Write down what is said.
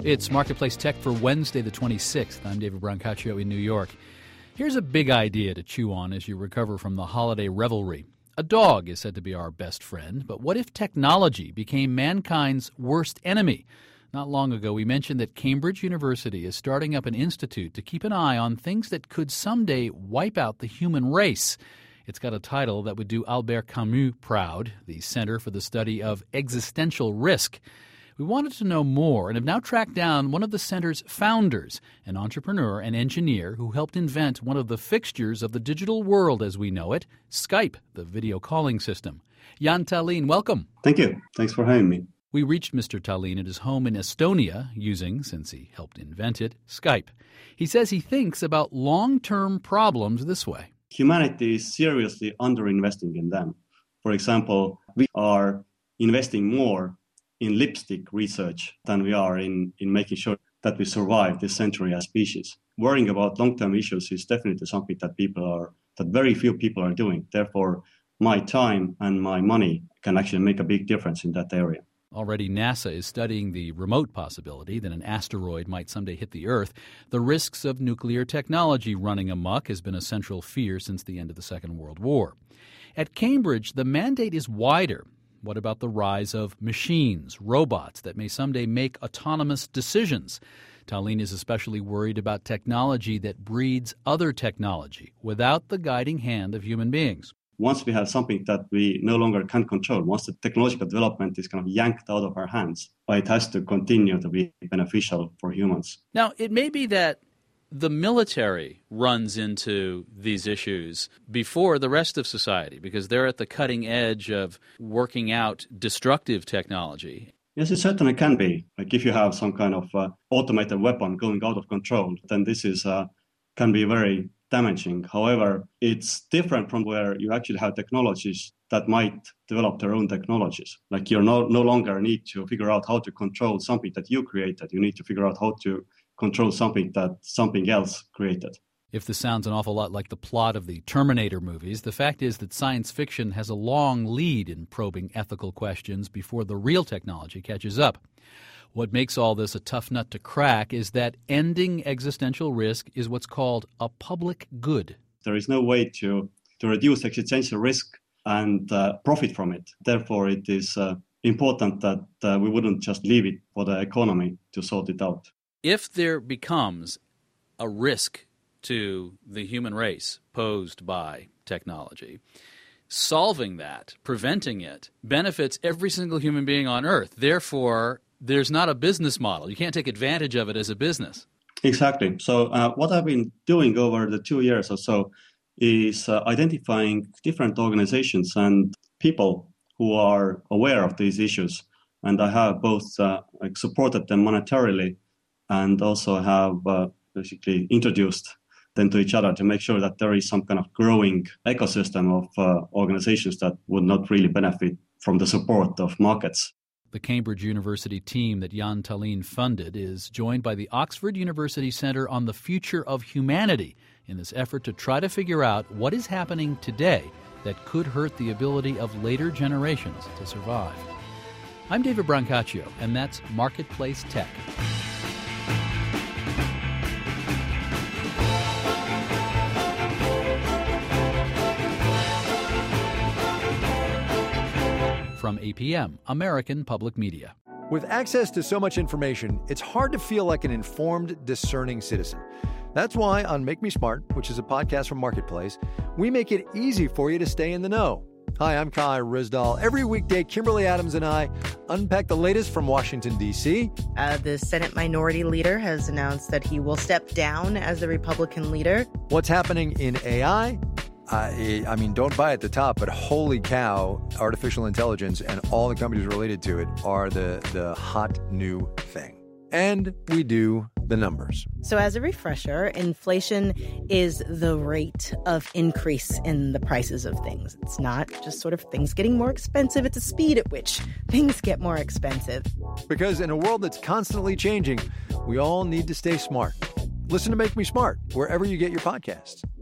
It's Marketplace Tech for Wednesday, the 26th. I'm David Brancaccio in New York. Here's a big idea to chew on as you recover from the holiday revelry. A dog is said to be our best friend, but what if technology became mankind's worst enemy? Not long ago, we mentioned that Cambridge University is starting up an institute to keep an eye on things that could someday wipe out the human race. It's got a title that would do Albert Camus proud, the Center for the Study of Existential Risk. We wanted to know more and have now tracked down one of the center's founders, an entrepreneur and engineer who helped invent one of the fixtures of the digital world as we know it, Skype, the video calling system. Jan Tallinn, welcome. Thank you. Thanks for having me. We reached Mr. Tallinn at his home in Estonia using, since he helped invent it, Skype. He says he thinks about long-term problems this way. Humanity is seriously underinvesting in them. For example, we are investing more in lipstick research than we are in making sure that we survive this century as species. Worrying about long-term issues is definitely something that very few people are doing. Therefore, my time and my money can actually make a big difference in that area. Already, NASA is studying the remote possibility that an asteroid might someday hit the Earth. The risks of nuclear technology running amok has been a central fear since the end of the Second World War. At Cambridge, the mandate is wider. What about the rise of machines, robots that may someday make autonomous decisions? Tallinn is especially worried about technology that breeds other technology without the guiding hand of human beings. Once we have something that we no longer can control, once the technological development is kind of yanked out of our hands, it has to continue to be beneficial for humans. Now, it may be that the military runs into these issues before the rest of society because they're at the cutting edge of working out destructive technology. Yes, it certainly can be. Like if you have some kind of automated weapon going out of control, then this can be very damaging. However, it's different from where you actually have technologies that might develop their own technologies. Like you no longer need to figure out how to control something that you created. You need to figure out how to control something that something else created. If this sounds an awful lot like the plot of the Terminator movies, the fact is that science fiction has a long lead in probing ethical questions before the real technology catches up. What makes all this a tough nut to crack is that ending existential risk is what's called a public good. There is no way to reduce existential risk and profit from it. Therefore, it is important that we wouldn't just leave it for the economy to sort it out. If there becomes a risk to the human race posed by technology, solving that, preventing it, benefits every single human being on Earth. Therefore, there's not a business model. You can't take advantage of it as a business. Exactly. So what I've been doing over the 2 years or so is identifying different organizations and people who are aware of these issues. And I have both supported them monetarily and also have basically introduced them to each other to make sure that there is some kind of growing ecosystem of organizations that would not really benefit from the support of markets. The Cambridge University team that Jan Tallinn funded is joined by the Oxford University Center on the Future of Humanity in this effort to try to figure out what is happening today that could hurt the ability of later generations to survive. I'm David Brancaccio, and that's Marketplace Tech. From APM, American Public Media. With access to so much information, it's hard to feel like an informed, discerning citizen. That's why on Make Me Smart, which is a podcast from Marketplace, we make it easy for you to stay in the know. Hi, I'm Kai Ryssdal. Every weekday, Kimberly Adams and I unpack the latest from Washington, D.C. The Senate Minority Leader has announced that he will step down as the Republican leader. What's happening in AI? I mean, don't buy at the top, but holy cow, artificial intelligence and all the companies related to it are the hot new thing. And we do the numbers. So as a refresher, inflation is the rate of increase in the prices of things. It's not just sort of things getting more expensive. It's a speed at which things get more expensive. Because in a world that's constantly changing, we all need to stay smart. Listen to Make Me Smart wherever you get your podcasts.